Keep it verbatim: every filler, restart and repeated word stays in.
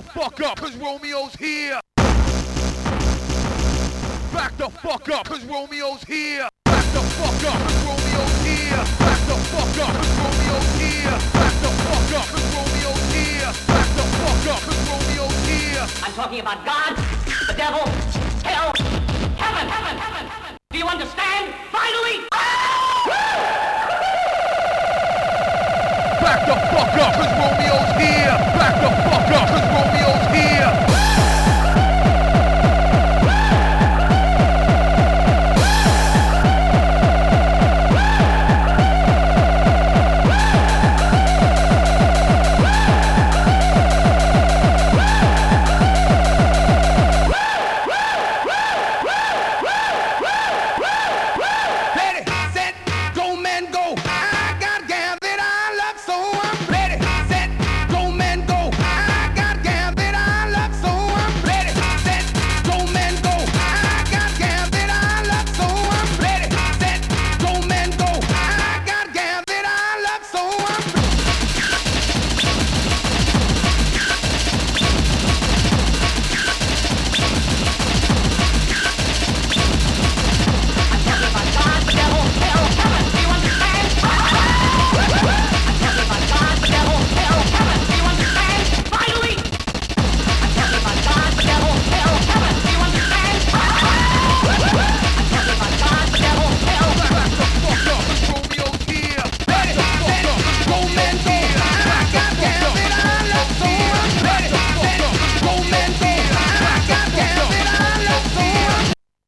fuck up, cause Romeo's here. Back the fuck up, cause Romeo's here. Back the fuck up, cause Romeo's here. Back the fuck up, cause Romeo's here. Back the fuck up, cause Romeo's here. Back the fuck up, cause Romeo's here. I'm talking about God, the devil,